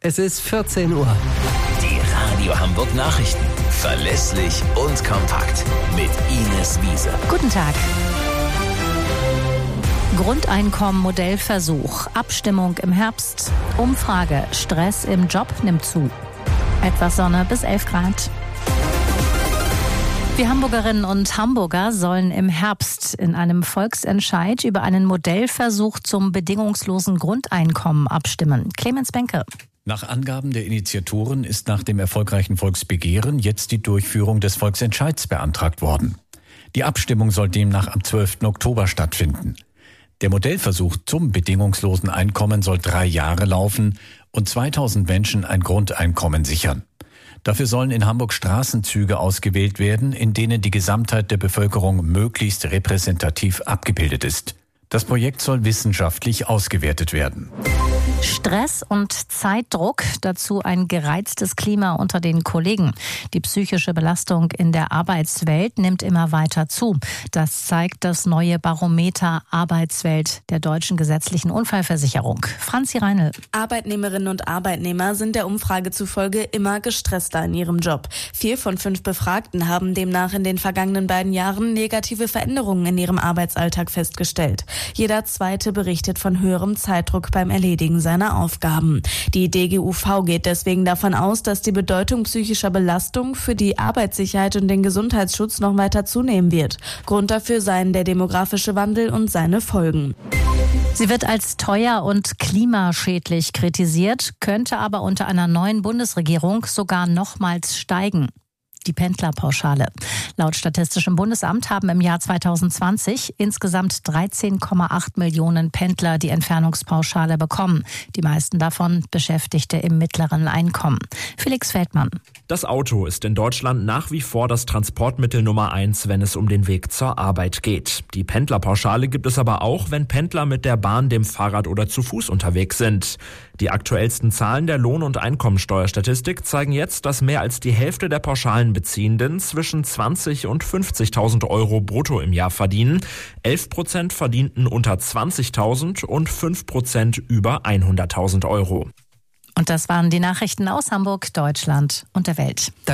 Es ist 14 Uhr. Die Radio Hamburg Nachrichten. Verlässlich und kompakt. Mit Ines Wiese. Guten Tag. Grundeinkommen-Modellversuch. Abstimmung im Herbst. Umfrage. Stress im Job nimmt zu. Etwas Sonne bis 11 Grad. Wir Hamburgerinnen und Hamburger sollen im Herbst in einem Volksentscheid über einen Modellversuch zum bedingungslosen Grundeinkommen abstimmen. Clemens Benke. Nach Angaben der Initiatoren ist nach dem erfolgreichen Volksbegehren jetzt die Durchführung des Volksentscheids beantragt worden. Die Abstimmung soll demnach am 12. Oktober stattfinden. Der Modellversuch zum bedingungslosen Einkommen soll 3 Jahre laufen und 2000 Menschen ein Grundeinkommen sichern. Dafür sollen in Hamburg Straßenzüge ausgewählt werden, in denen die Gesamtheit der Bevölkerung möglichst repräsentativ abgebildet ist. Das Projekt soll wissenschaftlich ausgewertet werden. Stress und Zeitdruck, dazu ein gereiztes Klima unter den Kollegen. Die psychische Belastung in der Arbeitswelt nimmt immer weiter zu. Das zeigt das neue Barometer Arbeitswelt der Deutschen Gesetzlichen Unfallversicherung. Franzi Reinl. Arbeitnehmerinnen und Arbeitnehmer sind der Umfrage zufolge immer gestresster in ihrem Job. 4 von 5 Befragten haben demnach in den vergangenen 2 Jahren negative Veränderungen in ihrem Arbeitsalltag festgestellt. Jeder Zweite berichtet von höherem Zeitdruck beim Erledigen seiner Aufgaben. Die DGUV geht deswegen davon aus, dass die Bedeutung psychischer Belastung für die Arbeitssicherheit und den Gesundheitsschutz noch weiter zunehmen wird. Grund dafür seien der demografische Wandel und seine Folgen. Sie wird als teuer und klimaschädlich kritisiert, könnte aber unter einer neuen Bundesregierung sogar nochmals steigen. Die Pendlerpauschale. Laut Statistischem Bundesamt haben im Jahr 2020 insgesamt 13,8 Millionen Pendler die Entfernungspauschale bekommen. Die meisten davon Beschäftigte im mittleren Einkommen. Felix Feldmann. Das Auto ist in Deutschland nach wie vor das Transportmittel Nummer 1, wenn es um den Weg zur Arbeit geht. Die Pendlerpauschale gibt es aber auch, wenn Pendler mit der Bahn, dem Fahrrad oder zu Fuß unterwegs sind. Die aktuellsten Zahlen der Lohn- und Einkommensteuerstatistik zeigen jetzt, dass mehr als die Hälfte der Pauschalenbeziehenden zwischen 20.000 und 50.000 Euro brutto im Jahr verdienen. 11% verdienten unter 20.000 und 5% über 100.000 Euro. Und das waren die Nachrichten aus Hamburg, Deutschland und der Welt.